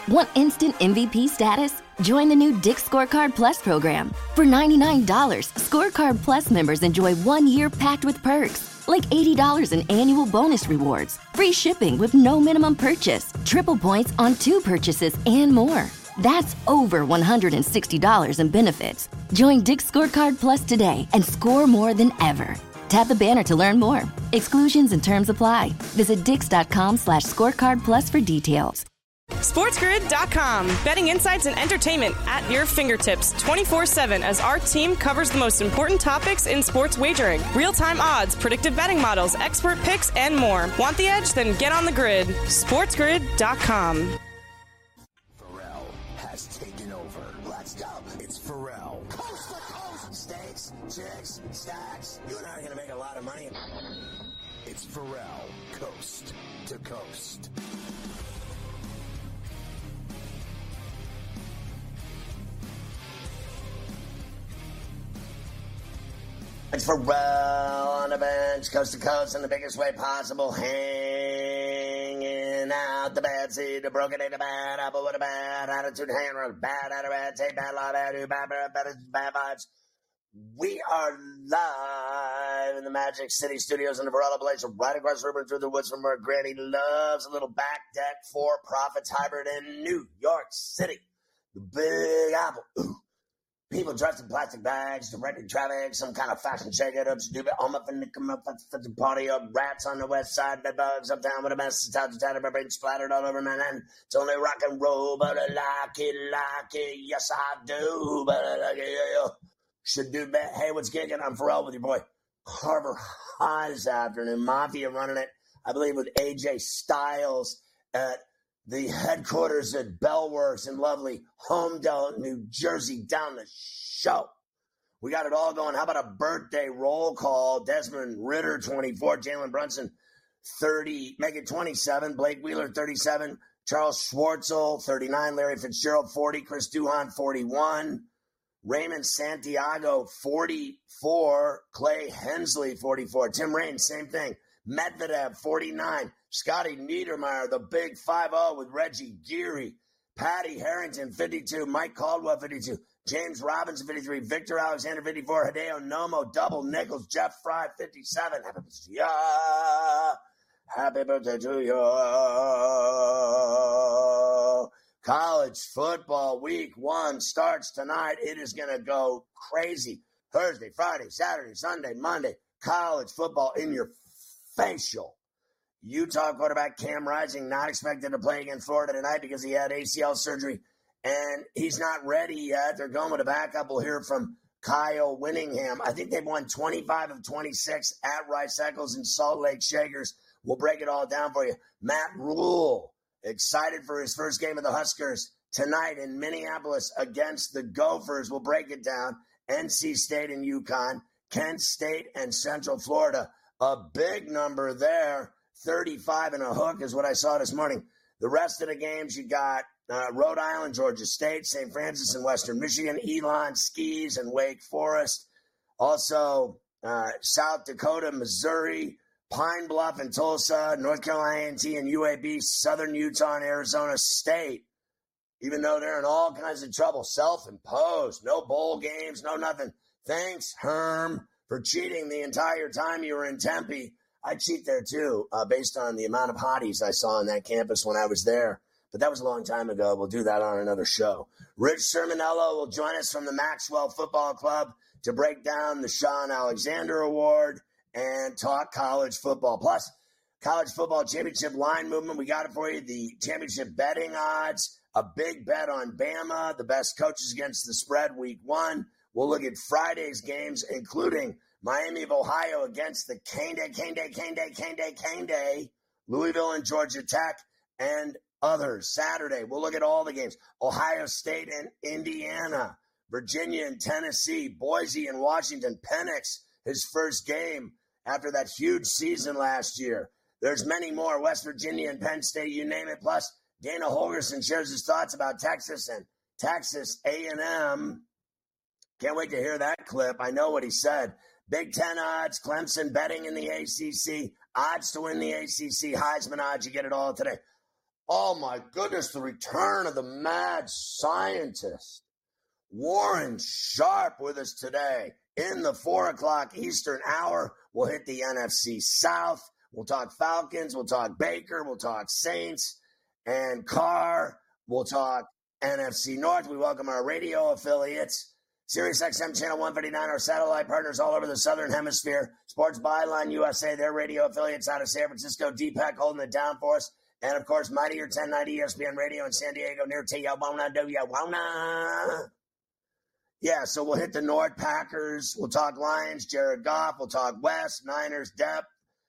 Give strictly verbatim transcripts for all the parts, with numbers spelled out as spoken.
Want instant M V P status? Join the new Dick's Scorecard Plus program. For ninety-nine dollars, Scorecard Plus members enjoy one year packed with perks, like eighty dollars in annual bonus rewards, free shipping with no minimum purchase, triple points on two purchases, and more. That's over one hundred sixty dollars in benefits. Join Dick's Scorecard Plus today and score more than ever. Tap the banner to learn more. Exclusions and terms apply. Visit dix.com slash scorecard plus for details. SportsGrid dot com. Betting insights and entertainment at your fingertips twenty-four seven as our team covers the most important topics in sports wagering. Real-time odds, predictive betting models, expert picks, and more. Want the edge? Then get on the grid. SportsGrid dot com. Pharrell has taken over. Let's go. It's Pharrell. Coast to coast. Steaks, chicks, stacks. You and I are going to make a lot of money. It's Pharrell. Coast to coast. It's Pharrell on the bench, coast to coast in the biggest way possible, hanging out the bad seed, the broken ain't a bad apple with a bad attitude, hand road, bad attitude, take bad law, bad do, bad, bad, bad, bad vibes. We are live in the Magic City Studios in the Varela Place, right across the river through the woods from where Granny loves a little back deck for profits hybrid in New York City. The Big Apple. Ooh. People dressed in plastic bags, directing traffic, some kind of fashion shake-it-up, stupid, I'm up in the come up, the party up, rats on the west side, bed bugs uptown with a mess, it's out to town, brain splattered all over Manhattan. It's only rock and roll, but I like it, like it, yes I do, but I like it, yeah, yeah. Should do better. Hey, what's kicking? I'm Pharrell with your boy Carver High this afternoon. Mafia running it, I believe, with A J Styles at the headquarters at Bellworks in lovely Homedale, New Jersey, down the show. We got it all going. How about a birthday roll call? Desmond Ritter, twenty-four. Jalen Brunson, thirty. Megan, twenty-seven. Blake Wheeler, thirty-seven. Charles Schwartzel, thirty-nine. Larry Fitzgerald, forty. Chris Duhon, forty-one. Raymond Santiago, forty-four. Clay Hensley, forty-four. Tim Raines, same thing. Medvedev, forty-nine. Scotty Niedermeyer, the big five oh with Reggie Geary. Patty Harrington, fifty-two. Mike Caldwell, fifty-two. James Robinson, fifty-three. Victor Alexander, fifty-four. Hideo Nomo, double nickels. Jeff Fry, fifty-seven. Happy birthday to you. Happy birthday to you. College football week one starts tonight. It is going to go crazy. Thursday, Friday, Saturday, Sunday, Monday. College football in your facial. Utah quarterback Cam Rising not expected to play against Florida tonight because he had A C L surgery, and he's not ready yet. They're going with a backup. We'll hear from Kyle Winningham. I think they've won twenty-five of twenty-six at Rice Eccles and Salt Lake Shakers. We'll break it all down for you. Matt Rule, excited for his first game of the Huskers tonight in Minneapolis against the Gophers. We'll break it down. N C State and UConn, Kent State and Central Florida. A big number there. thirty-five and a hook is what I saw this morning. The rest of the games, you got uh, Rhode Island, Georgia State, Saint Francis and Western Michigan, Elon Skis and Wake Forest. Also, uh, South Dakota, Missouri, Pine Bluff and Tulsa, North Carolina A and T and U A B, Southern Utah and Arizona State. Even though they're in all kinds of trouble, self-imposed, no bowl games, no nothing. Thanks, Herm, for cheating the entire time you were in Tempe. I cheat there, too, uh, based on the amount of hotties I saw on that campus when I was there. But that was a long time ago. We'll do that on another show. Rich Sermonello will join us from the Maxwell Football Club to break down the Sean Alexander Award and talk college football. Plus, college football championship line movement. We got it for you. The championship betting odds, a big bet on Bama, the best coaches against the spread week one. We'll look at Friday's games, including Miami of Ohio against the Cane Day, Cane Day, Cane Day, Cane Day, Cane Day, Louisville and Georgia Tech, and others. Saturday, we'll look at all the games. Ohio State and Indiana, Virginia and Tennessee, Boise and Washington, Penix, his first game after that huge season last year. There's many more, West Virginia and Penn State, you name it. Plus, Dana Holgerson shares his thoughts about Texas and Texas A and M. Can't wait to hear that clip. I know what he said. Big Ten odds, Clemson betting in the A C C, odds to win the A C C, Heisman odds, you get it all today. Oh, my goodness, the return of the mad scientist. Warren Sharp with us today. In the four o'clock Eastern hour, we'll hit the N F C South. We'll talk Falcons. We'll talk Baker. We'll talk Saints and Carr. We'll talk N F C North. We welcome our radio affiliates. Sirius X M Channel one fifty-nine, our satellite partners all over the Southern Hemisphere. Sports Byline U S A, their radio affiliates out of San Francisco. D PAC holding it down for us. And, of course, Mightier ten ninety E S P N Radio in San Diego near Tijuana, do ya wanna? Yeah, so we'll hit the North Packers. We'll talk Lions, Jared Goff. We'll talk West, Niners, depth.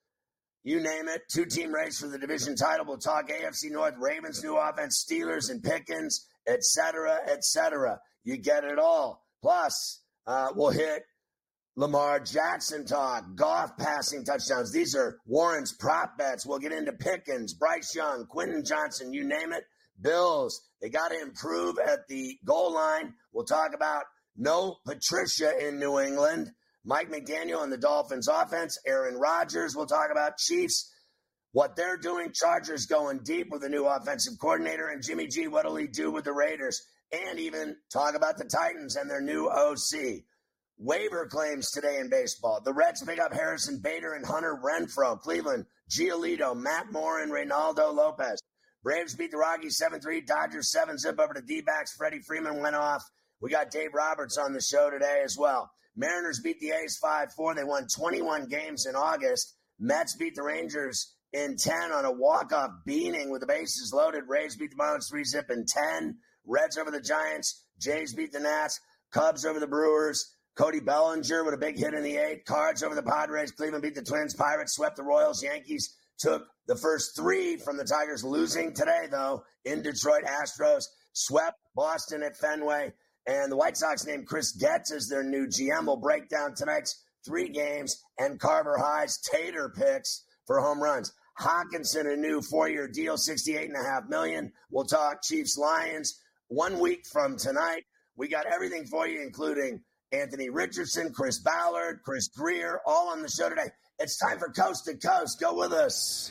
You name it. Two-team race for the division title. We'll talk A F C North, Ravens' new offense, Steelers and Pickens, et cetera, et cetera. You get it all. Plus, uh, we'll hit Lamar Jackson talk, Goff passing touchdowns. These are Warren's prop bets. We'll get into Pickens, Bryce Young, Quentin Johnson, you name it. Bills, they got to improve at the goal line. We'll talk about no Patricia in New England. Mike McDaniel and the Dolphins offense. Aaron Rodgers. We'll talk about Chiefs, what they're doing. Chargers going deep with a new offensive coordinator. And Jimmy G, what will he do with the Raiders? And even talk about the Titans and their new O C. Waiver claims today in baseball. The Reds pick up Harrison Bader and Hunter Renfroe. Cleveland, Giolito, Matt Moore, and Reynaldo Lopez. Braves beat the Rockies seven three. Dodgers seven zip over to D-backs. Freddie Freeman went off. We got Dave Roberts on the show today as well. Mariners beat the A's five four. They won twenty-one games in August. Mets beat the Rangers in ten on a walk-off beating with the bases loaded. Rays beat the Marlins three zip in ten. Reds over the Giants. Jays beat the Nats. Cubs over the Brewers. Cody Bellinger with a big hit in the eighth. Cards over the Padres. Cleveland beat the Twins. Pirates swept the Royals. Yankees took the first three from the Tigers, losing today, though, in Detroit. Astros swept Boston at Fenway. And the White Sox named Chris Getz as their new G M. We'll break down tonight's three games and Carver High's Tater picks for home runs. Hawkinson, a new four-year deal, sixty-eight point five million dollars. We'll talk Chiefs-Lions one week from tonight. We got everything for you, including Anthony Richardson, Chris Ballard, Chris Greer, all on the show today. It's time for Coast to Coast. Go with us.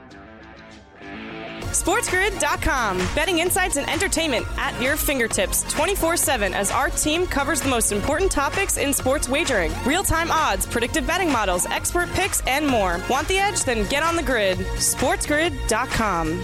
SportsGrid dot com. Betting insights and entertainment at your fingertips twenty-four seven as our team covers the most important topics in sports wagering. Real-time odds, predictive betting models, expert picks, and more. Want the edge? Then get on the grid. SportsGrid dot com.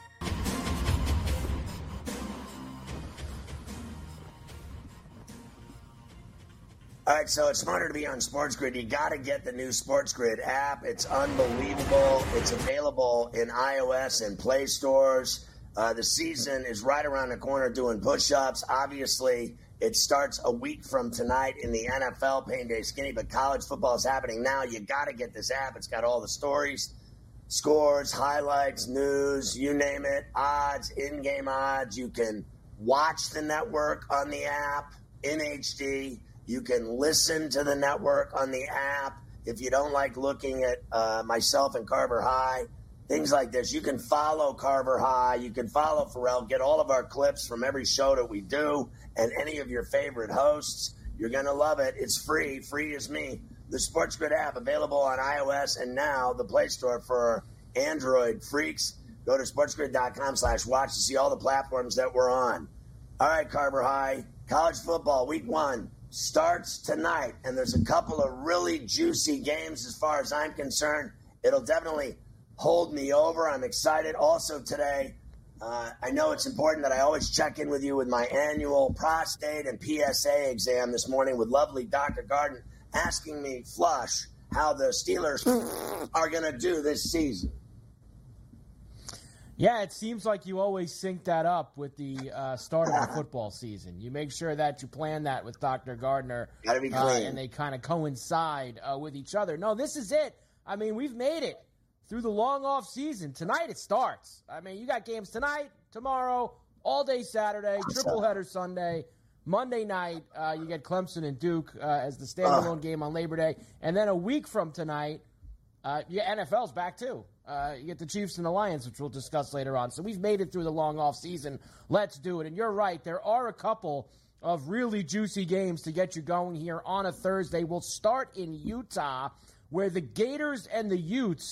All right, so it's smarter to be on SportsGrid. You got to get the new SportsGrid app. It's unbelievable. It's available in iOS and Play stores. Uh, the season is right around the corner doing push-ups. Obviously, it starts a week from tonight in the N F L, Pain Day Skinny, but college football is happening now. You got to get this app. It's got all the stories, scores, highlights, news, you name it, odds, in-game odds. You can watch the network on the app in H D. You can listen to the network on the app. If you don't like looking at uh, myself and Carver High, things like this, you can follow Carver High. You can follow Pharrell. Get all of our clips from every show that we do and any of your favorite hosts. You're going to love it. It's free. Free as me. The SportsGrid app available on iOS and now the Play Store for Android freaks. Go to SportsGrid.com slash watch to see all the platforms that we're on. All right, Carver High. College football, week one. Starts tonight, and there's a couple of really juicy games as far as I'm concerned. It'll definitely hold me over. I'm excited. Also today, uh, I know it's important that I always check in with you with my annual prostate and P S A exam this morning with lovely Doctor Garden asking me, Flush, how the Steelers are going to do this season. Yeah, it seems like you always sync that up with the uh, start of the football season. You make sure that you plan that with Doctor Gardner. Gotta be clean. Uh, and they kind of coincide uh, with each other. No, this is it. I mean, we've made it through the long off season. Tonight it starts. I mean, you got games tonight, tomorrow, all day Saturday, triple header Sunday. Monday night, uh, you get Clemson and Duke uh, as the standalone uh. game on Labor Day. And then a week from tonight, uh, yeah, N F L's back too. Uh, you get the Chiefs and the Lions, which we'll discuss later on. So we've made it through the long off season. Let's do it. And you're right. There are a couple of really juicy games to get you going here on a Thursday. We'll start in Utah, where the Gators and the Utes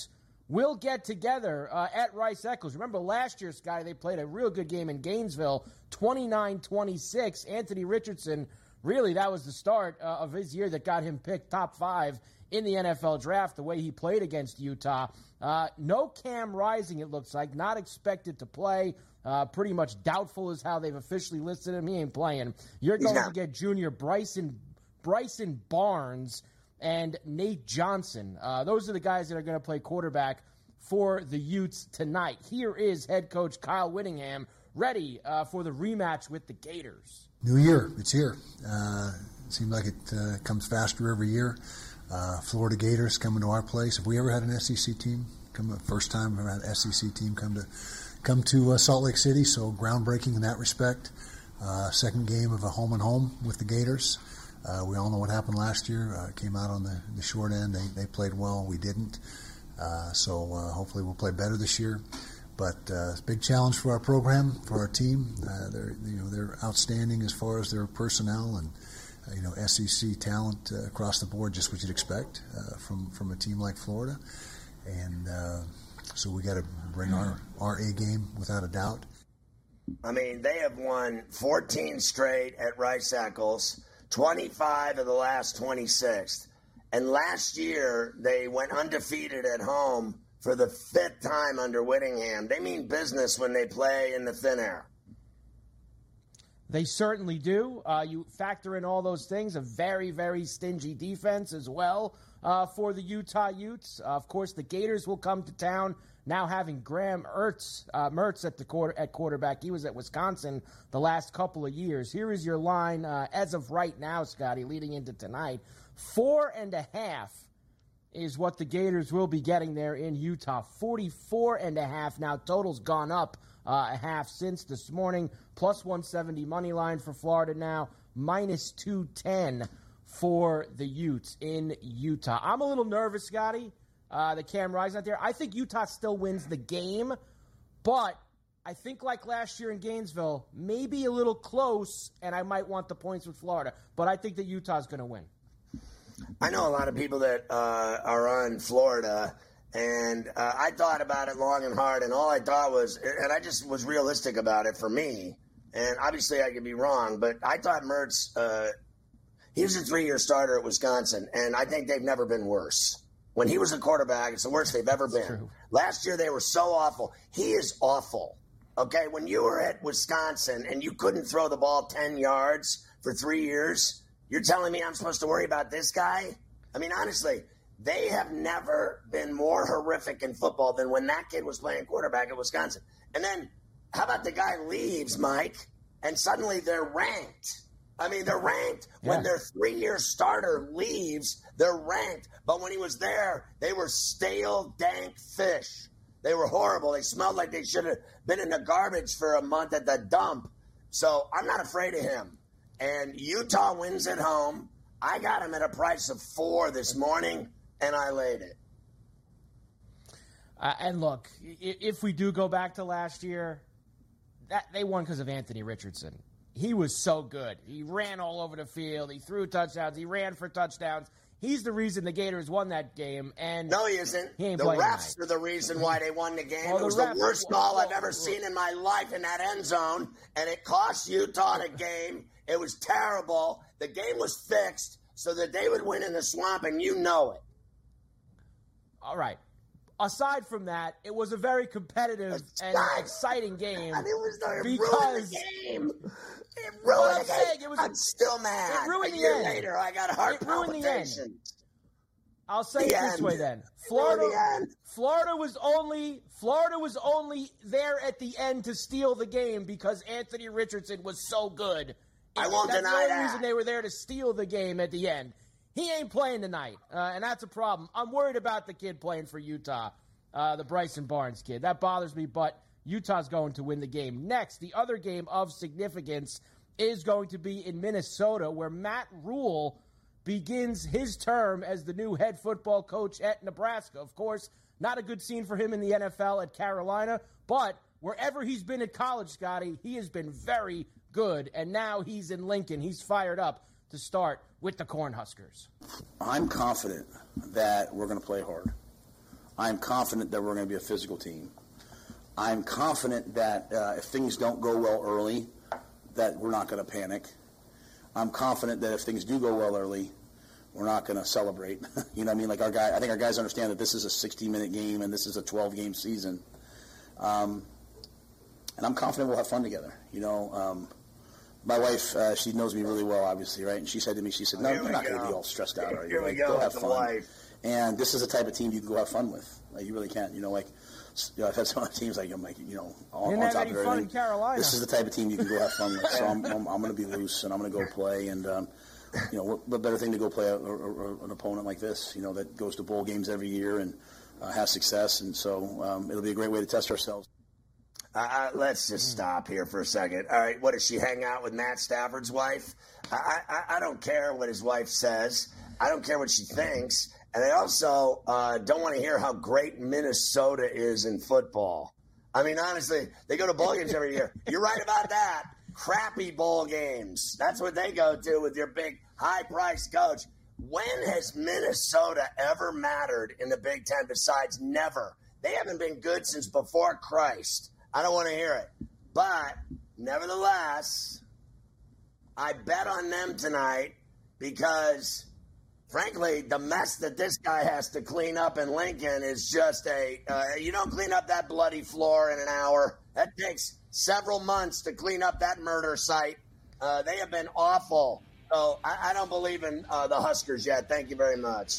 will get together uh, at Rice-Eccles. Remember last year, Scotty, they played a real good game in Gainesville, twenty-nine twenty-six. Anthony Richardson, really, that was the start uh, of his year that got him picked top five in the N F L draft, the way he played against Utah. Uh, no Cam Rising, it looks like, not expected to play. Uh, pretty much doubtful is how they've officially listed him. He ain't playing. You're going to get junior Bryson Bryson Barnes and Nate Johnson. Uh, those are the guys that are going to play quarterback for the Utes tonight. Here is head coach Kyle Whittingham ready uh, for the rematch with the Gators. New year, it's here. Uh, it seems like it uh, comes faster every year. Uh, Florida Gators coming to our place. Have we ever had an S E C team come? First time we've had an S E C team come to come to uh, Salt Lake City. So groundbreaking in that respect. Uh, second game of a home and home with the Gators. Uh, we all know what happened last year. Uh, came out on the, the short end. They they played well. We didn't. Uh, so uh, hopefully we'll play better this year. But uh, it's a big challenge for our program, for our team. Uh, they're you know they're outstanding as far as their personnel and. Uh, you know, S E C talent uh, across the board, just what you'd expect uh, from from a team like Florida, and uh, so we got to bring our our A game without a doubt. I mean, they have won fourteen straight at Rice-Eccles, twenty-five of the last twenty-six, and last year they went undefeated at home for the fifth time under Whittingham. They mean business when they play in the thin air. They certainly do. Uh, you factor in all those things, a very, very stingy defense as well uh, for the Utah Utes. Uh, of course, the Gators will come to town now having Graham Ertz, uh, Mertz at the quarter, at quarterback. He was at Wisconsin the last couple of years. Here is your line uh, as of right now, Scotty, leading into tonight. Four and a half is what the Gators will be getting there in Utah. forty-four and a half now. Total's gone up uh, a half since this morning. Plus one seventy money line for Florida now. Minus two ten for the Utes in Utah. I'm a little nervous, Scotty, uh, that Cam Rising's not there. I think Utah still wins the game, but I think like last year in Gainesville, maybe a little close, and I might want the points with Florida. But I think that Utah's going to win. I know a lot of people that uh, are on Florida, and uh, I thought about it long and hard, and all I thought was, and I just was realistic about it for me, and obviously I could be wrong, but I thought Mertz, uh, he was a three-year starter at Wisconsin, and I think they've never been worse. When he was a quarterback, it's the worst they've ever been. True. Last year they were so awful. He is awful. Okay, when you were at Wisconsin and you couldn't throw the ball ten yards for three years, you're telling me I'm supposed to worry about this guy? I mean, honestly, they have never been more horrific in football than when that kid was playing quarterback at Wisconsin. And then how about the guy leaves, Mike, and suddenly they're ranked? I mean, they're ranked. Yeah. When their three-year starter leaves, they're ranked. But when he was there, they were stale, dank fish. They were horrible. They smelled like they should have been in the garbage for a month at the dump. So I'm not afraid of him. And Utah wins at home. I got him at a price of four this morning, and I laid it. Uh, and look, if we do go back to last year, that they won because of Anthony Richardson. He was so good. He ran all over the field. He threw touchdowns. He ran for touchdowns. He's the reason the Gators won that game. And no, he isn't. He ain't the refs tonight. are the reason why they won the game. Well, it was the, the refs, worst well, call well, I've ever well, seen in my life in that end zone, and it cost Utah the game. It was terrible. The game was fixed so that they would win in the swamp, and you know it. All right. Aside from that, it was a very competitive it's and not, exciting game. And it was the because the game. It ruined the game. Saying, it was, I'm still mad. It ruined a the year end. later, I got heart it ruined palpitations. The end. I'll say the it this end. way then. Florida, the end. Florida was only Florida was only there at the end to steal the game because Anthony Richardson was so good. I won't that's deny the only that. reason they were there to steal the game at the end. He ain't playing tonight, uh, and that's a problem. I'm worried about the kid playing for Utah, uh, the Bryson Barnes kid. That bothers me, but Utah's going to win the game. Next, the other game of significance is going to be in Minnesota, where Matt Rule begins his term as the new head football coach at Nebraska. Of course, not a good scene for him in the N F L at Carolina, but wherever he's been at college, Scotty, he has been very good, and now he's in Lincoln. He's fired up to start with the Cornhuskers. I'm confident that we're going to play hard. I'm confident that we're going to be a physical team. I'm confident that uh, if things don't go well early, that we're not going to panic. I'm confident that if things do go well early, we're not going to celebrate. You know what I mean? Like our guy, I think our guys understand that this is a sixty-minute game and this is a twelve-game season. Um, and I'm confident we'll have fun together. You know, um, my wife, uh, she knows me really well, obviously, right? And she said to me, she said, no, you're not going to be all stressed out, are you? Here we like, go, go have with fun. the wife. And this is the type of team you can go have fun with. Like, you really can. You know, like, you know, I've had some other teams, like, I'm like, you know, on, on top of everything. Fun in Carolina. This is the type of team you can go have fun with. So I'm, I'm, I'm going to be loose, and I'm going to go play. And, um, you know, what, what better thing to go play a, a, a, an opponent like this, you know, that goes to bowl games every year and uh, has success. And so um, it'll be a great way to test ourselves. Uh, let's just stop here for a second. All right, what, does she hang out with Matt Stafford's wife? I, I, I don't care what his wife says. I don't care what she thinks. And I also uh, don't want to hear how great Minnesota is in football. I mean, honestly, they go to bowl games every year. You're right about that. Crappy bowl games. That's what they go to with your big high-priced coach. When has Minnesota ever mattered in the Big Ten besides never? They haven't been good since before Christ. I don't want to hear it. But, nevertheless, I bet on them tonight because, frankly, the mess that this guy has to clean up in Lincoln is just a uh, – you don't clean up that bloody floor in an hour. That takes several months to clean up that murder site. Uh, they have been awful. So I, I don't believe in uh, the Huskers yet. Thank you very much.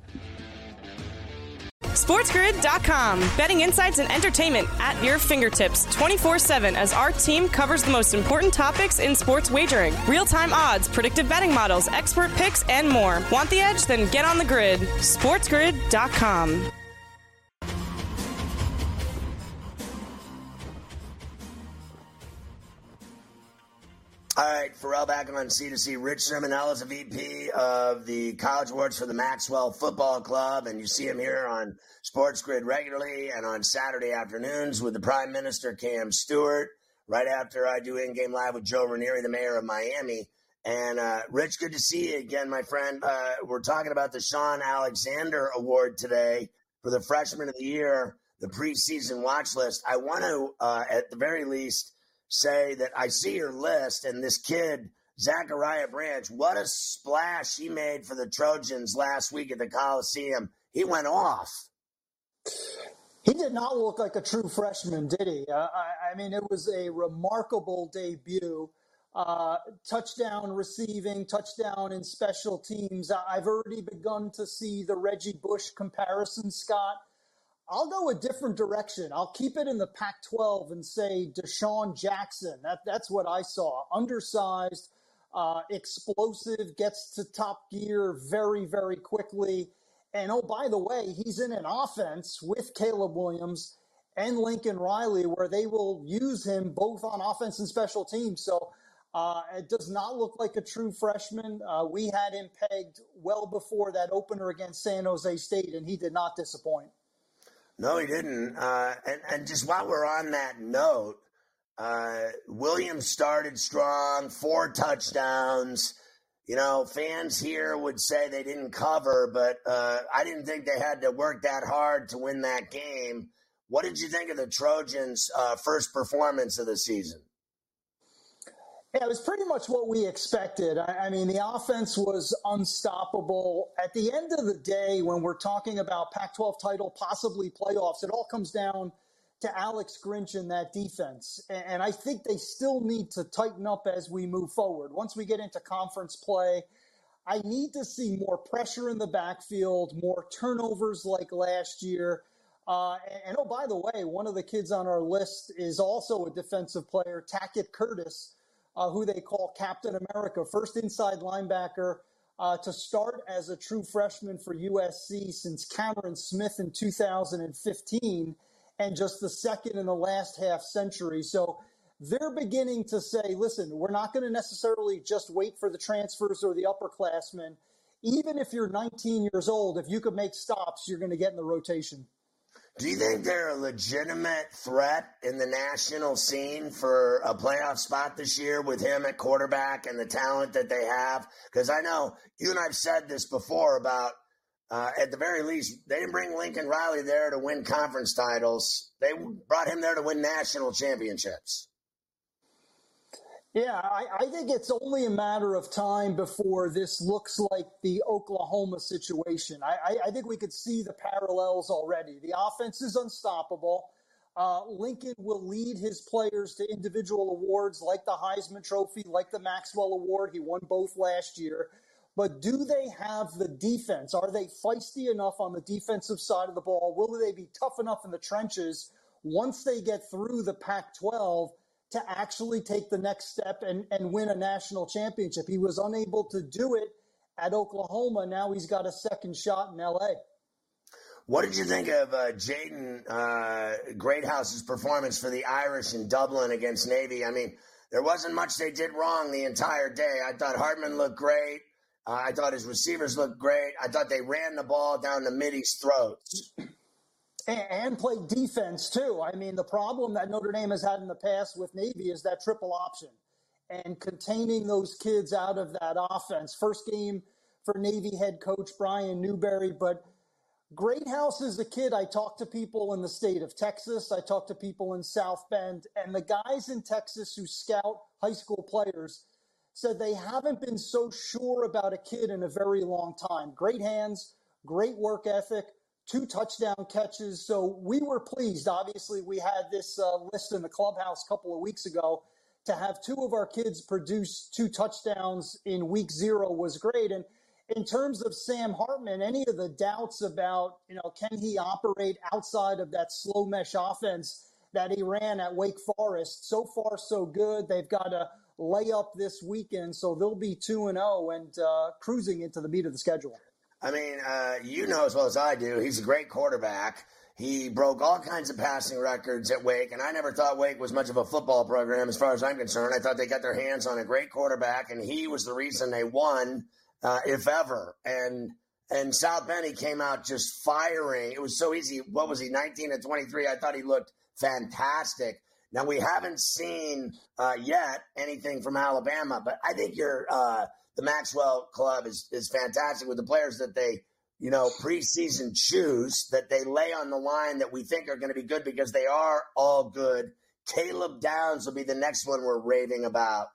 SportsGrid dot com. Betting insights and entertainment at your fingertips twenty-four seven as our team covers the most important topics in sports wagering. Real-time odds, predictive betting models, expert picks, and more. Want the edge? Then get on the grid. SportsGrid dot com. All right, Pharrell back on C to C. Rich Cirminiello is a V P of the College Awards for the Maxwell Football Club, and you see him here on Sports Grid regularly and on Saturday afternoons with the Prime Minister, Cam Stewart, right after I do In-Game Live with Joe Ranieri, the mayor of Miami. And, uh, Rich, good to see you again, my friend. Uh, we're talking about the Sean Alexander Award today for the Freshman of the Year, the preseason watch list. I want to, uh, at the very least, say that I see your list, and this kid, Zachariah Branch, what a splash he made for the Trojans last week at the Coliseum. He went off. He did not look like a true freshman, did he? Uh, I, I mean, it was a remarkable debut. Uh, touchdown receiving, touchdown in special teams. I've already begun to see the Reggie Bush comparison, Scott. I'll go a different direction. I'll keep it in the Pac twelve and say Deshaun Jackson. That, that's what I saw. Undersized, uh, explosive, gets to top gear very, very quickly. And, oh, by the way, he's in an offense with Caleb Williams and Lincoln Riley where they will use him both on offense and special teams. So uh, it does not look like a true freshman. Uh, we had him pegged well before that opener against San Jose State, and he did not disappoint. No, he didn't. Uh, and, and just while we're on that note, uh, Williams started strong, four touchdowns. You know, fans here would say they didn't cover, but uh, I didn't think they had to work that hard to win that game. What did you think of the Trojans' uh, first performance of the season? Yeah, it was pretty much what we expected. I, I mean, the offense was unstoppable. At the end of the day, when we're talking about Pac twelve title, possibly playoffs, it all comes down to Alex Grinch and that defense. And, and I think they still need to tighten up as we move forward. Once we get into conference play, I need to see more pressure in the backfield, more turnovers like last year. Uh, and, and, oh, by the way, one of the kids on our list is also a defensive player, Tackett Curtis, Uh, who they call Captain America, first inside linebacker uh, to start as a true freshman for U S C since Cameron Smith in two thousand fifteen, and just the second in the last half century. So they're beginning to say, listen, we're not going to necessarily just wait for the transfers or the upperclassmen. Even if you're nineteen years old, if you could make stops, you're going to get in the rotation. Do you think they're a legitimate threat in the national scene for a playoff spot this year with him at quarterback and the talent that they have? Because I know you and I've said this before about Uh, at the very least, they didn't bring Lincoln Riley there to win conference titles. They brought him there to win national championships. Yeah, I, I think it's only a matter of time before this looks like the Oklahoma situation. I, I, I think we could see the parallels already. The offense is unstoppable. Uh, Lincoln will lead his players to individual awards like the Heisman Trophy, like the Maxwell Award. He won both last year. But do they have the defense? Are they feisty enough on the defensive side of the ball? Will they be tough enough in the trenches once they get through the Pac twelve to actually take the next step and, and win a national championship? He was unable to do it at Oklahoma. Now he's got a second shot in L A. What did you think of uh, Jaden uh, Greathouse's performance for the Irish in Dublin against Navy? I mean, there wasn't much they did wrong the entire day. I thought Hartman looked great. Uh, I thought his receivers looked great. I thought they ran the ball down the middies' throats. And, and played defense, too. I mean, the problem that Notre Dame has had in the past with Navy is that triple option and containing those kids out of that offense. First game for Navy head coach Brian Newberry, but Greathouse is a kid. I talk to people in the state of Texas. I talk to people in South Bend. And the guys in Texas who scout high school players said they haven't been so sure about a kid in a very long time. Great hands, great work ethic, two touchdown catches. So we were pleased. Obviously, we had this uh, list in the clubhouse a couple of weeks ago. To have two of our kids produce two touchdowns in week zero was great. And in terms of Sam Hartman, any of the doubts about, you know, can he operate outside of that slow mesh offense that he ran at Wake Forest? So far, so good. They've got a layup this weekend, so they'll be two and oh and uh, cruising into the meat of the schedule. I mean, uh, you know as well as I do, he's a great quarterback. He broke all kinds of passing records at Wake, and I never thought Wake was much of a football program as far as I'm concerned. I thought they got their hands on a great quarterback, and he was the reason they won. Uh, if ever. And and South Bend, he came out just firing. It was so easy. What was he, nineteen to twenty-three? I thought he looked fantastic. Now, we haven't seen uh, yet anything from Alabama, but I think your uh, the Maxwell Club is, is fantastic with the players that they, you know, preseason choose, that they lay on the line that we think are going to be good because they are all good. Caleb Downs will be the next one we're raving about.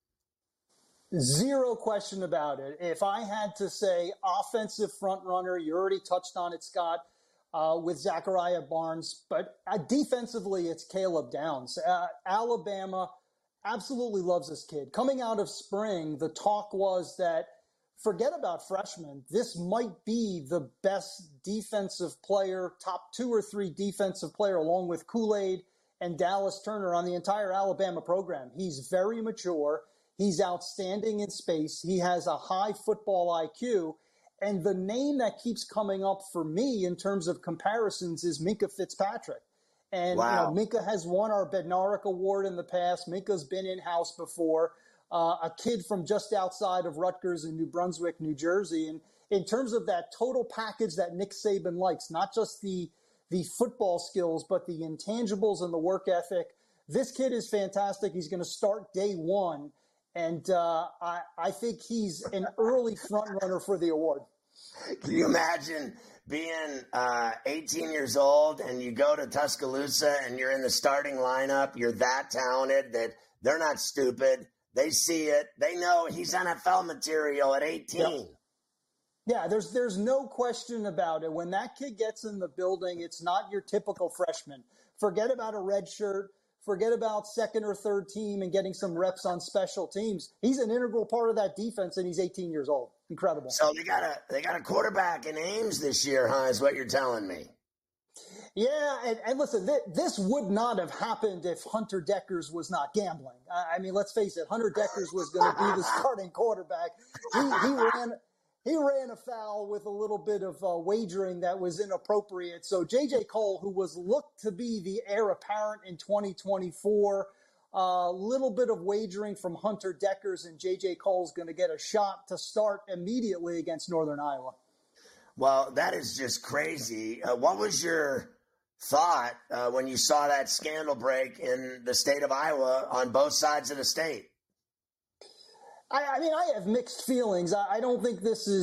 Zero question about it. If I had to say offensive front runner, you already touched on it, Scott, uh, with Zachariah Barnes. But uh, defensively, it's Caleb Downs. Uh, Alabama absolutely loves this kid. Coming out of spring, the talk was that forget about freshmen. This might be the best defensive player, top two or three defensive player, along with Kool-Aid and Dallas Turner on the entire Alabama program. He's very mature. He's outstanding in space. He has a high football I Q. And the name that keeps coming up for me in terms of comparisons is Minkah Fitzpatrick. And wow. you know, Minkah has won our Bednarik Award in the past. Minkah's been in-house before. Uh, a kid from just outside of Rutgers in New Brunswick, New Jersey. And in terms of that total package that Nick Saban likes, not just the, the football skills, but the intangibles and the work ethic, this kid is fantastic. He's going to start day one. And uh, I, I think he's an early front runner for the award. Can you imagine being uh, eighteen years old and you go to Tuscaloosa and you're in the starting lineup? You're that talented that they're not stupid. They see it. They know he's N F L material at eighteen. Yep. Yeah, there's there's no question about it. When that kid gets in the building, it's not your typical freshman. Forget about a red shirt. Forget about second or third team and getting some reps on special teams. He's an integral part of that defense, and he's eighteen years old. Incredible. So they got a they got a quarterback in Ames this year, huh? Is what you're telling me? Yeah, and, and listen, th- this would not have happened if Hunter Dekkers was not gambling. I, I mean, let's face it, Hunter Dekkers was going to be the starting quarterback. He, he ran. He ran afoul with a little bit of uh, wagering that was inappropriate. So J J Cole, who was looked to be the heir apparent in twenty twenty-four, a uh, little bit of wagering from Hunter Dekkers, and J J Cole's going to get a shot to start immediately against Northern Iowa. Well, that is just crazy. Uh, what was your thought uh, when you saw that scandal break in the state of Iowa on both sides of the state? I, I mean, I have mixed feelings. I, I don't think this is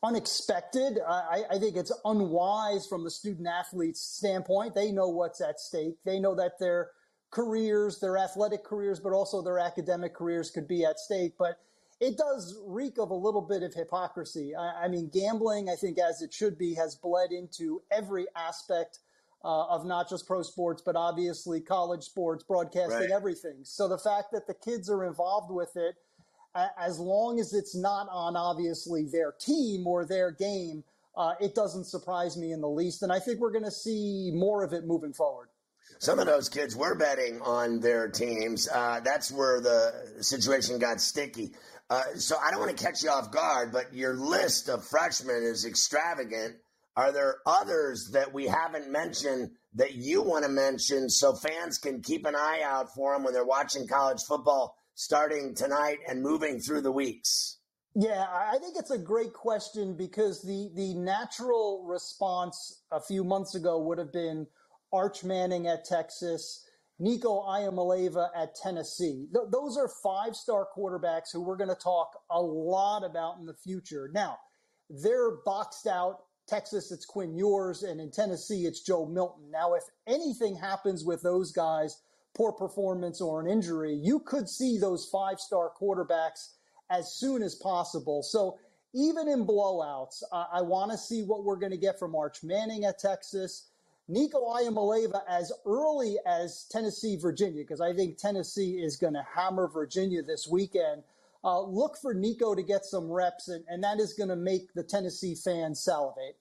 unexpected. I, I think it's unwise from the student athlete's standpoint. They know what's at stake. They know that their careers, their athletic careers, but also their academic careers could be at stake. But it does reek of a little bit of hypocrisy. I, I mean, gambling, I think, as it should be, has bled into every aspect uh, of not just pro sports, but obviously college sports, broadcasting, right. everything. So the fact that the kids are involved with it, as long as it's not on, obviously, their team or their game, uh, it doesn't surprise me in the least. And I think we're going to see more of it moving forward. Some of those kids were betting on their teams. Uh, that's where the situation got sticky. Uh, so I don't want to catch you off guard, but your list of freshmen is extravagant. Are there others that we haven't mentioned that you want to mention so fans can keep an eye out for them when they're watching college football starting tonight and moving through the weeks? Yeah, I think it's a great question because the, the natural response a few months ago would have been Arch Manning at Texas, Nico Iamaleava at Tennessee. Th- those are five-star quarterbacks who we're going to talk a lot about in the future. Now, they're boxed out. Texas, it's Quinn Ewers, and in Tennessee, it's Joe Milton. Now, if anything happens with those guys, poor performance or an injury, you could see those five-star quarterbacks as soon as possible. So even in blowouts, uh, I want to see what we're going to get from Arch Manning at Texas, Nico Iamaleava as early as Tennessee, Virginia, because I think Tennessee is going to hammer Virginia this weekend. Uh, look for Nico to get some reps, and, and that is going to make the Tennessee fans salivate.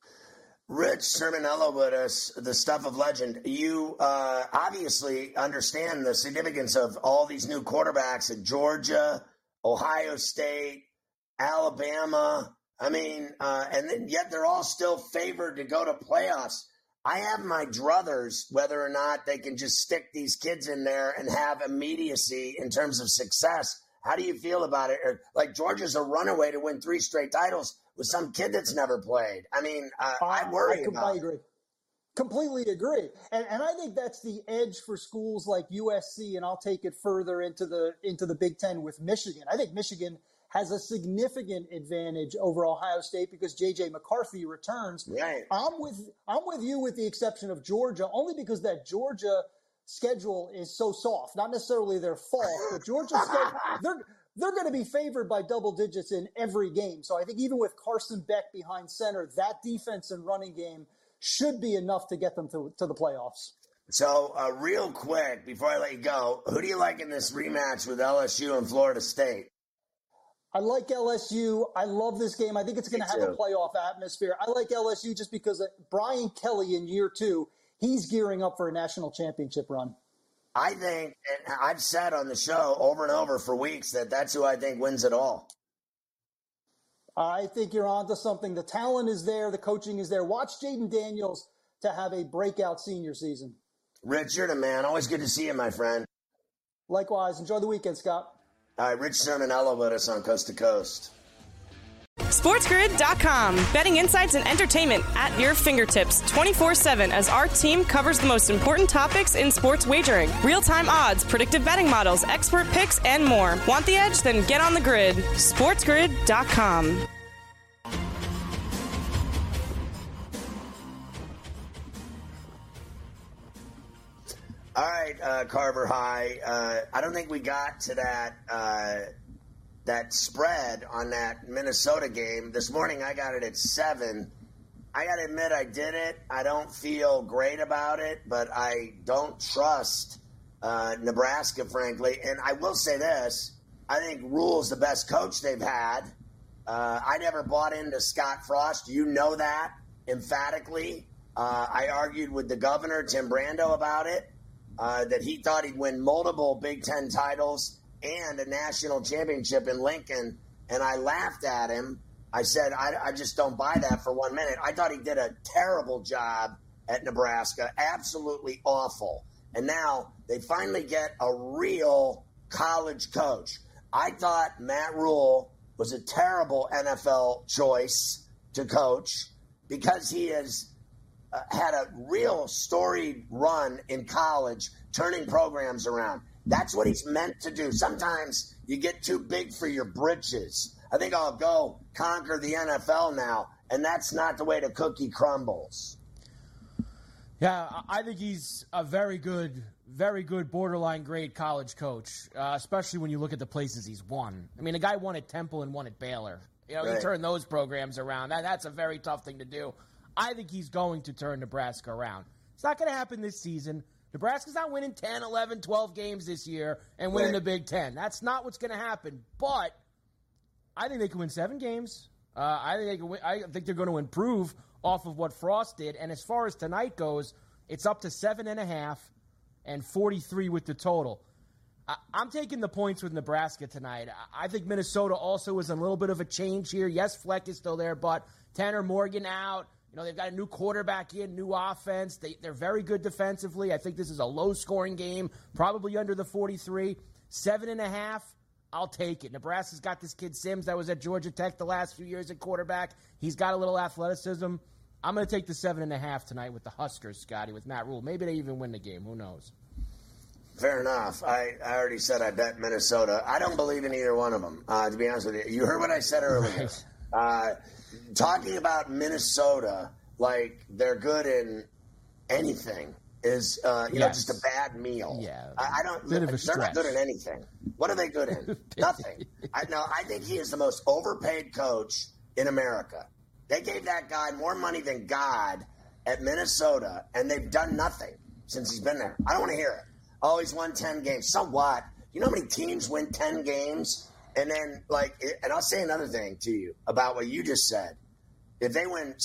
Rich Sermonello with us, the Stuff of Legend. You uh, obviously understand the significance of all these new quarterbacks at Georgia, Ohio State, Alabama. I mean, uh, and then, yet they're all still favored to go to playoffs. I have my druthers whether or not they can just stick these kids in there and have immediacy in terms of success. How do you feel about it? Or, like, Georgia's a runaway to win three straight titles with some kid that's never played. I mean, uh, I, I worry I, about I agree. Completely agree. And, and I think that's the edge for schools like U S C, and I'll take it further into the into the Big Ten with Michigan. I think Michigan has a significant advantage over Ohio State because J J McCarthy returns. Right. I'm with I'm with you with the exception of Georgia, only because that Georgia schedule is so soft. Not necessarily their fault, but Georgia's schedule, they're they're going to be favored by double digits in every game. So I think even with Carson Beck behind center, that defense and running game should be enough to get them to, to the playoffs. So uh, real quick, before I let you go, who do you like in this rematch with L S U and Florida State? I like L S U. I love this game. I think it's going to have a playoff atmosphere. I like L S U just because Brian Kelly in year two, he's gearing up for a national championship run. I think, and I've said on the show over and over for weeks, that that's who I think wins it all. I think you're onto something. The talent is there. The coaching is there. Watch Jaden Daniels to have a breakout senior season. Richard, a man. Always good to see you, my friend. Likewise. Enjoy the weekend, Scott. All right, Rich Sermonello with us on Coast to Coast. SportsGrid dot com. Betting insights and entertainment at your fingertips twenty-four seven as our team covers the most important topics in sports wagering. Real-time odds, predictive betting models, expert picks, and more. Want the edge? Then get on the grid. SportsGrid dot com. All right, uh, Carver High. Uh, I don't think we got to that uh, that spread on that Minnesota game. This morning I got it at seven. I got to admit I did it. I don't feel great about it, but I don't trust uh, Nebraska, frankly. And I will say this. I think Rule's the best coach they've had. Uh, I never bought into Scott Frost. You know that emphatically. Uh, I argued with the governor, Tim Brando, about it. Uh, that he thought he'd win multiple Big Ten titles and a national championship in Lincoln, and I laughed at him. I said, I, I just don't buy that for one minute. I thought he did a terrible job at Nebraska, absolutely awful. And now they finally get a real college coach. I thought Matt Rule was a terrible N F L choice to coach because he is – Uh, had a real storied run in college, turning programs around. That's what he's meant to do. Sometimes you get too big for your britches. I think I'll go conquer the N F L now, and that's not the way the cookie crumbles. Yeah, I think he's a very good, very good borderline grade college coach, uh, especially when you look at the places he's won. I mean, the guy won at Temple and won at Baylor. You know, right. He turned those programs around. That, that's a very tough thing to do. I think he's going to turn Nebraska around. It's not going to happen this season. Nebraska's not winning ten, eleven, twelve games this year and winning right. the Big Ten. That's not what's going to happen. But I think they can win seven games. Uh, I think they can win, I think they're going to improve off of what Frost did. And as far as tonight goes, it's up to seven and a half and forty-three with the total. I, I'm taking the points with Nebraska tonight. I, I think Minnesota also is a little bit of a change here. Yes, Fleck is still there, but Tanner Morgan out. You know, they've got a new quarterback in, new offense. They, they're very good defensively. I think this is a low-scoring game, probably under the forty-three. Seven and a half, I'll take it. Nebraska's got this kid Sims that was at Georgia Tech the last few years at quarterback. He's got a little athleticism. I'm going to take the seven and a half tonight with the Huskers, Scotty, with Matt Rule. Maybe they even win the game. Who knows? Fair enough. I, I already said I bet Minnesota. I don't believe in either one of them, uh, to be honest with you. You heard what I said earlier. Uh, talking about Minnesota like they're good in anything is, uh, you yes. know, just a bad meal. Yeah, I, I don't. Bit of a they're stretch. not good in anything. What are they good in? Nothing. I no. I think he is the most overpaid coach in America. They gave that guy more money than God at Minnesota, and they've done nothing since he's been there. I don't want to hear it. Oh, he's won ten games. So what? You know how many teams win ten games? And then, like, and I'll say another thing to you about what you just said. If they win,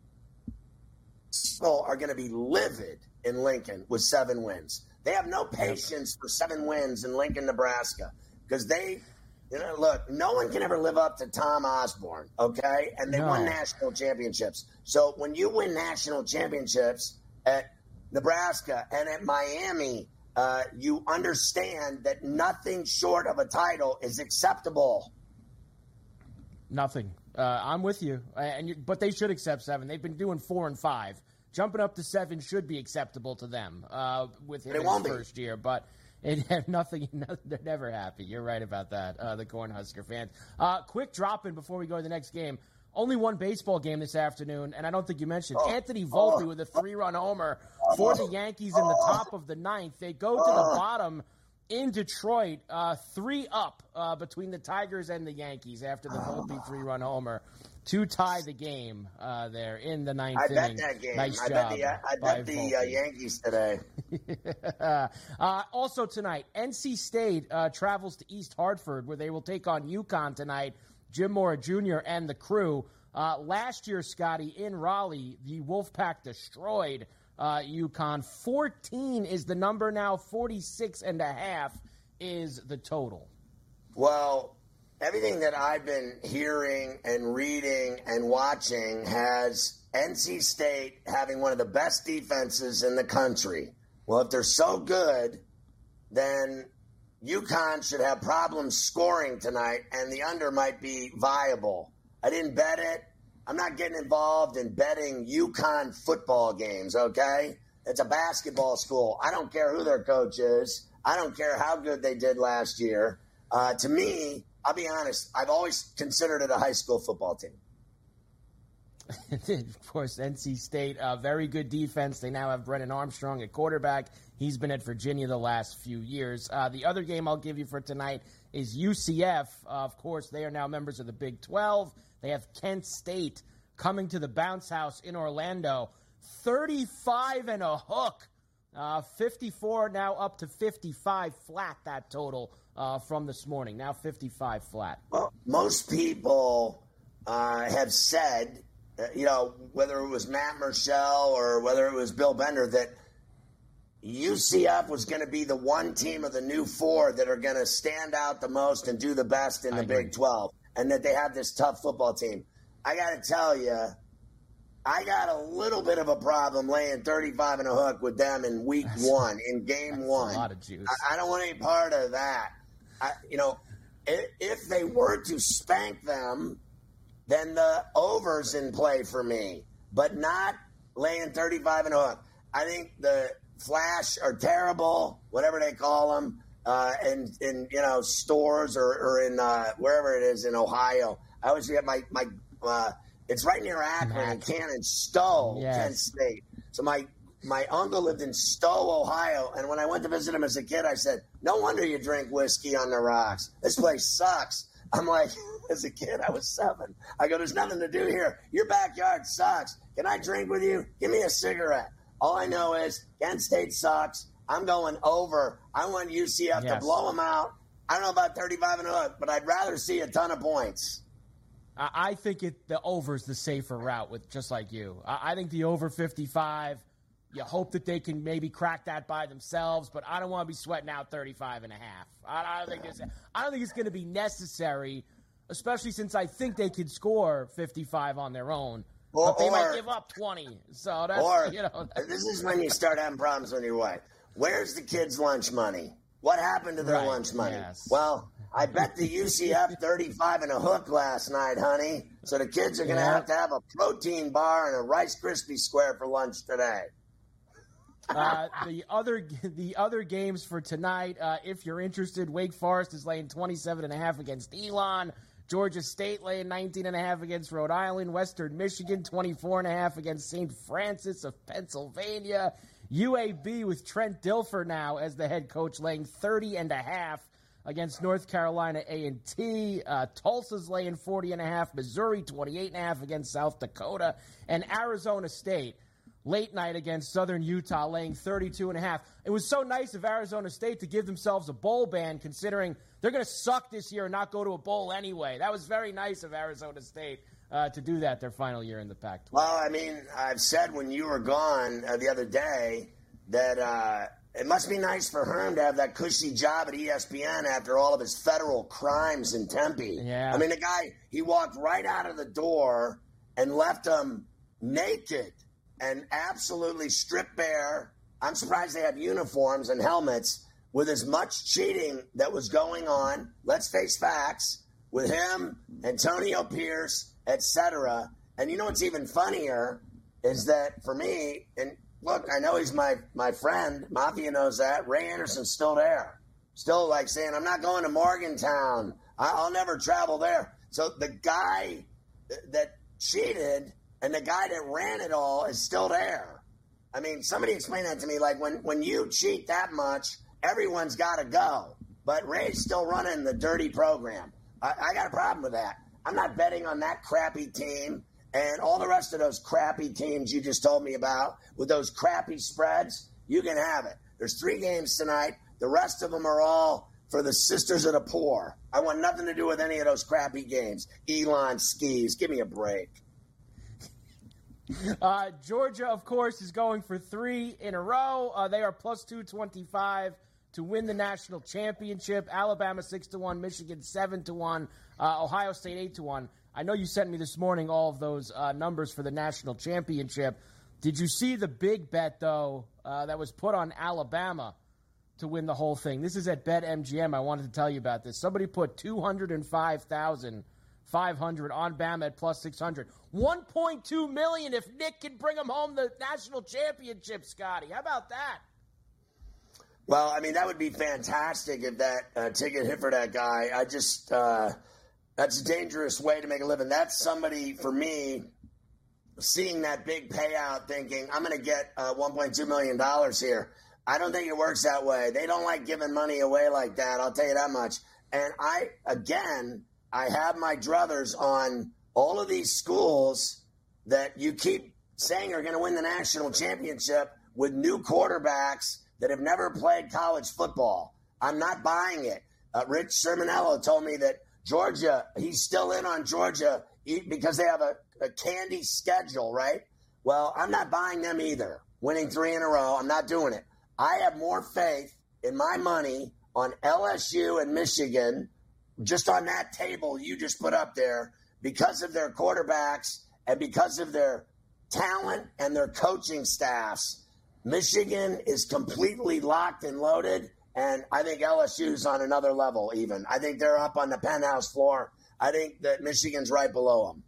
people are going to be livid in Lincoln with seven wins. They have no patience for seven wins in Lincoln, Nebraska, because they – you know, look, no one can ever live up to Tom Osborne, okay? And they no. won national championships. So when you win national championships at Nebraska and at Miami, uh, you understand that nothing short of a title is acceptable. Nothing. Uh, I'm with you. And you, but they should accept seven. They've been doing four and five. Jumping up to seven should be acceptable to them uh, with him in his first year. But it had nothing. They're never happy. You're right about that, uh, the Cornhusker fans. Uh, quick drop-in before we go to the next game. Only one baseball game this afternoon, and I don't think you mentioned oh, Anthony Volpe oh, with a three-run homer for the Yankees in the top of the ninth. They go to the bottom in Detroit, uh, three up uh, between the Tigers and the Yankees after the Volpe three-run homer to tie the game uh, there in the ninth I inning. bet that game. Nice I job bet the, I bet the uh, Yankees today. uh, also tonight, N C State uh, travels to East Hartford, where they will take on UConn tonight. Jim Mora Junior and the crew. Uh, last year, Scotty, in Raleigh, the Wolfpack destroyed uh, UConn. fourteen is the number now. forty-six and a half is the total. Well, everything that I've been hearing and reading and watching has N C State having one of the best defenses in the country. Well, if they're so good, then UConn should have problems scoring tonight, and the under might be viable. I didn't bet it. I'm not getting involved in betting UConn football games, okay? It's a basketball school. I don't care who their coach is. I don't care how good they did last year. Uh, to me, I'll be honest, I've always considered it a high school football team. Of course, N C State, uh, very good defense. They now have Brennan Armstrong at quarterback. He's been at Virginia the last few years. Uh, the other game I'll give you for tonight is U C F. Uh, of course, they are now members of the Big twelve. They have Kent State coming to the Bounce House in Orlando. thirty-five and a hook. Uh, fifty-four now up to fifty-five flat, that total uh, from this morning. Now fifty-five flat. Well, most people uh, have said, uh, you know, whether it was Matt Murschel or whether it was Bill Bender, that U C F was going to be the one team of the new four that are going to stand out the most and do the best in the Big twelve, and that they have this tough football team. I got to tell you, I got a little bit of a problem laying thirty-five and a hook with them in week that's, one, in game one. A lot of juice. I, I don't want any part of that. I, you know, if, if they were to spank them, then the over's in play for me, but not laying thirty-five and a hook. I think the Flash are terrible, whatever they call them. uh, in, in, you know, stores or, or in uh, wherever it is in Ohio. I always get my, my uh, it's right near Akron and Cannon, Stowe, yes. Kent State. So my, my uncle lived in Stowe, Ohio, and when I went to visit him as a kid, I said, no wonder you drink whiskey on the rocks. This place sucks. I'm like, as a kid, I was seven. I go, there's nothing to do here. Your backyard sucks. Can I drink with you? Give me a cigarette. All I know is Kent State sucks. I'm going over. I want U C F yes. to blow them out. I don't know about thirty-five and a hook, but I'd rather see a ton of points. I think it the over is the safer route, with just like you. I think the over fifty-five, you hope that they can maybe crack that by themselves, but I don't want to be sweating out thirty-five and a half. I don't think it's, I don't think it's going to be necessary, especially since I think they could score fifty-five on their own. Or, but they or, might give up twenty. So that's, or, you know. That's, this is when you start having problems on your way. Where's the kids' lunch money? What happened to their right, lunch money? Yes. Well, I bet the U C F thirty-five and a hook last night, honey. So the kids are going to yeah. have to have a protein bar and a Rice Krispie square for lunch today. uh, the other the other games for tonight, uh, if you're interested, Wake Forest is laying twenty-seven and a half against Elon. Georgia State laying nineteen and a half against Rhode Island. Western Michigan twenty-four and a half against Saint Francis of Pennsylvania. U A B with Trent Dilfer now as the head coach, laying thirty and a half against North Carolina A and T. Uh, Tulsa's laying forty and a half. Missouri twenty-eight and a half against South Dakota. And Arizona State late night against Southern Utah, laying thirty-two and a half. It was so nice of Arizona State to give themselves a bowl ban, considering they're going to suck this year and not go to a bowl anyway. That was very nice of Arizona State uh, to do that their final year in the Pac twelve. Well, I mean, I've said when you were gone uh, the other day that uh, it must be nice for Herm to have that cushy job at E S P N after all of his federal crimes in Tempe. Yeah. I mean, the guy, he walked right out of the door and left them naked and absolutely stripped bare. I'm surprised they have uniforms and helmets with as much cheating that was going on. Let's face facts with him, Antonio Pierce, et cetera. And you know what's even funnier is that for me, and look, I know he's my, my friend. Mafia knows that. Ray Anderson's still there. Still like saying, I'm not going to Morgantown. I'll never travel there. So the guy that cheated and the guy that ran it all is still there. I mean, somebody explain that to me. Like, when, when you cheat that much, everyone's got to go. But Ray's still running the dirty program. I, I got a problem with that. I'm not betting on that crappy team and all the rest of those crappy teams you just told me about with those crappy spreads. You can have it. There's three games tonight. The rest of them are all for the sisters of the poor. I want nothing to do with any of those crappy games. Elon skis. Give me a break. Uh, Georgia, of course, is going for three in a row. Uh, they are plus two twenty-five to win the national championship. Alabama six to one, Michigan seven to one, uh, Ohio State eight to one. I know you sent me this morning all of those uh, numbers for the national championship. Did you see the big bet, though, uh, that was put on Alabama to win the whole thing? This is at BetMGM. I wanted to tell you about this. Somebody put two hundred five thousand five hundred on Bama at plus six hundred. one point two million dollars if Nick can bring him home the national championship, Scotty. How about that? Well, I mean, that would be fantastic if that uh, ticket hit for that guy. I just, uh, that's a dangerous way to make a living. That's somebody, for me, seeing that big payout thinking, I'm going to get uh, one point two million dollars here. I don't think it works that way. They don't like giving money away like that. I'll tell you that much. And I, again, I have my druthers on all of these schools that you keep saying are going to win the national championship with new quarterbacks that have never played college football. I'm not buying it. Uh, Rich Sermonello told me that Georgia, he's still in on Georgia because they have a, a candy schedule, right? Well, I'm not buying them either. Winning three in a row, I'm not doing it. I have more faith in my money on L S U and Michigan, just on that table you just put up there, because of their quarterbacks and because of their talent and their coaching staffs. Michigan is completely locked and loaded, and I think L S U's on another level even. I think they're up on the penthouse floor. I think that Michigan's right below them.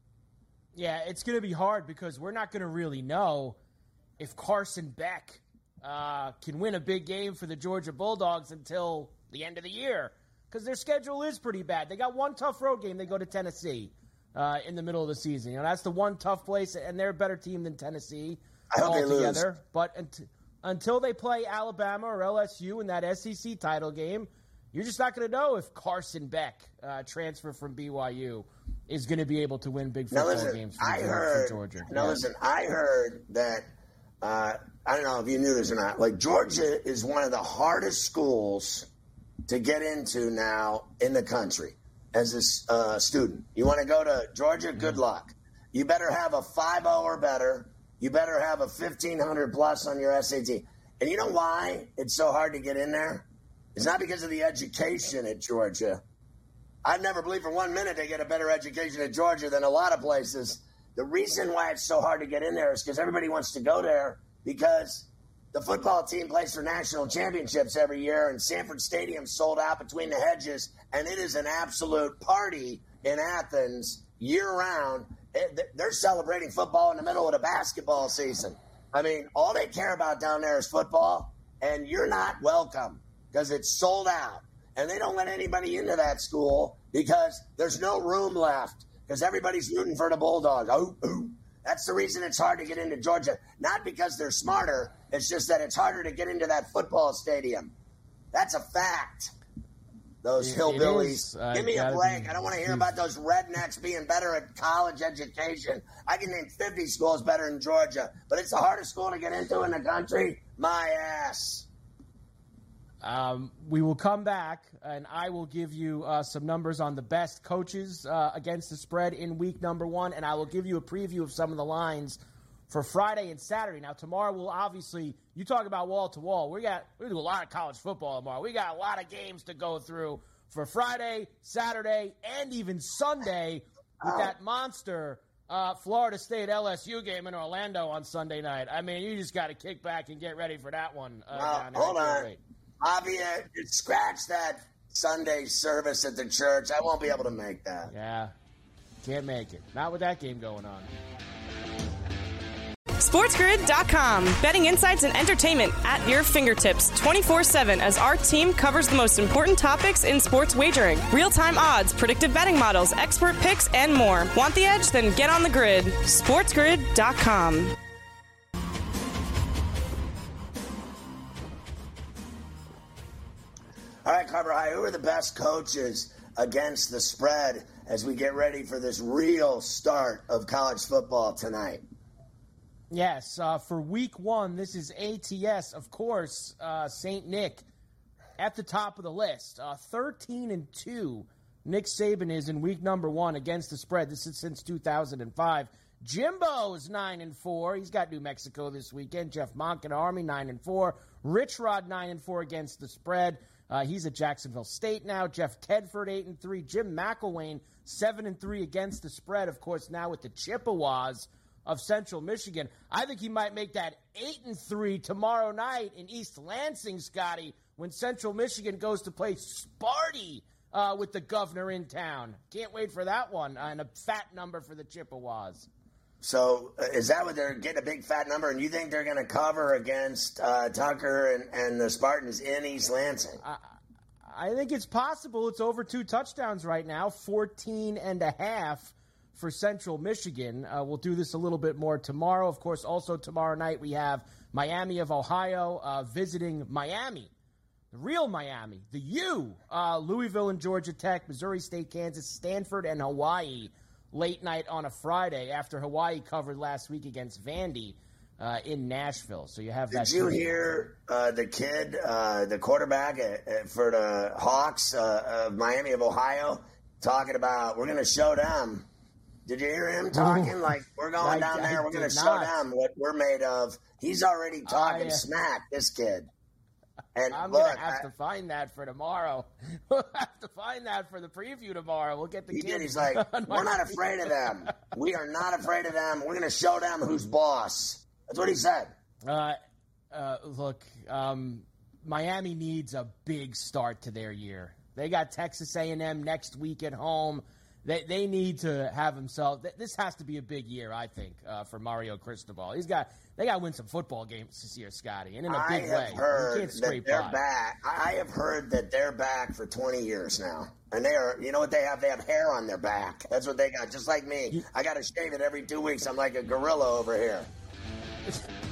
Yeah, it's going to be hard because we're not going to really know if Carson Beck uh, can win a big game for the Georgia Bulldogs until the end of the year because their schedule is pretty bad. They got one tough road game. They go to Tennessee uh, in the middle of the season. You know, that's the one tough place, and they're a better team than Tennessee I hope altogether. they lose. But unt- until they play Alabama or L S U in that S E C title game, you're just not going to know if Carson Beck, uh, transfer from B Y U, is going to be able to win big football now listen, games for, I Georgia, heard, for Georgia. Now, yeah. listen, I heard that, uh, I don't know if you knew this or not, like Georgia is one of the hardest schools to get into now in the country as a uh, student. You want to go to Georgia? Good mm-hmm. luck. You better have a five oh or better. You better have a fifteen hundred plus on your S A T. And you know why it's so hard to get in there? It's not because of the education at Georgia. I've never believed for one minute they get a better education at Georgia than a lot of places. The reason why it's so hard to get in there is because everybody wants to go there because the football team plays for national championships every year, and Sanford Stadium sold out between the hedges, and it is an absolute party in Athens year-round. They're celebrating football in the middle of the basketball season. I mean, all they care about down there is football, and you're not welcome because it's sold out. And they don't let anybody into that school because there's no room left because everybody's rooting for the Bulldogs. Ooh, ooh. That's the reason it's hard to get into Georgia. Not because they're smarter. It's just that it's harder to get into that football stadium. That's a fact. Those It- hillbillies. it is, uh, Give me a gotta break. be- I don't want to hear about those rednecks being better at college education. I can name fifty schools better than Georgia, but it's the hardest school to get into in the country. My ass. Um, we will come back, and I will give you uh, some numbers on the best coaches uh, against the spread in week number one, and I will give you a preview of some of the lines for Friday and Saturday. Now, tomorrow we'll obviously – you talk about wall-to-wall. We got we do a lot of college football tomorrow. We got a lot of games to go through for Friday, Saturday, and even Sunday with that monster uh, Florida State L S U game in Orlando on Sunday night. I mean, you just got to kick back and get ready for that one. Uh, Well, down there. hold I can't on. wait. Avia, scratch that Sunday service at the church. I won't be able to make that. Yeah, can't make it. Not with that game going on. SportsGrid dot com. Betting insights and entertainment at your fingertips twenty-four seven as our team covers the most important topics in sports wagering. Real-time odds, predictive betting models, expert picks, and more. Want the edge? Then get on the grid. SportsGrid dot com. All right, Carver High, who are the best coaches against the spread as we get ready for this real start of college football tonight? Yes, uh, for week one, this is A T S, of course, uh, Saint Nick at the top of the list. Uh, thirteen and two, Nick Saban is in week number one against the spread. This is since two thousand five. Jimbo's nine and four. He's got New Mexico this weekend. Jeff Monk and Army nine and four. Rich Rod nine and four against the spread. Uh, he's at Jacksonville State now. Jeff Tedford eight and three. Jim McElwain seven and three against the spread. Of course, now with the Chippewas of Central Michigan. I think he might make that eight and three tomorrow night in East Lansing, Scotty, when Central Michigan goes to play Sparty uh, with the governor in town. Can't wait for that one. Uh, and a fat number for the Chippewas. So uh, is that what they're getting, a big fat number? And you think they're going to cover against uh, Tucker and, and the Spartans in East Lansing? I, I think it's possible. It's over two touchdowns right now, fourteen and a half for Central Michigan. Uh, we'll do this a little bit more tomorrow. Of course, also tomorrow night we have Miami of Ohio uh, visiting Miami, the real Miami, the U, uh, Louisville and Georgia Tech, Missouri State, Kansas, Stanford, and Hawaii late night on a Friday after Hawaii covered last week against Vandy uh, in Nashville. So you have that. Did you hear uh, the kid, uh, the quarterback uh, for the Hawks uh, of Miami of Ohio, talking about we're going to show them? Did you hear him talking? Oh, like, we're going I, down there, I we're going to show not. them what we're made of. He's already talking I, uh, smack, this kid. And I'm look, going to have I, to find that for tomorrow. We'll have to find that for the preview tomorrow. We'll get the he kid. did. He's like, we're not afraid of them. We are not afraid of them. We're going to show them who's boss. That's what he said. Uh, uh, look, um, Miami needs a big start to their year. They got Texas A and M next week at home. they they need to have himself. This has to be a big year, I think, uh, for Mario Cristobal. He's got they got to win some football games this year, Scotty, and in a big I have way. Heard you can't scrape that they're by. back. I have heard that they're back for twenty years now, and they are. You know what they have? They have hair on their back. That's what they got. Just like me, You, I got to shave it every two weeks. I'm like a gorilla over here.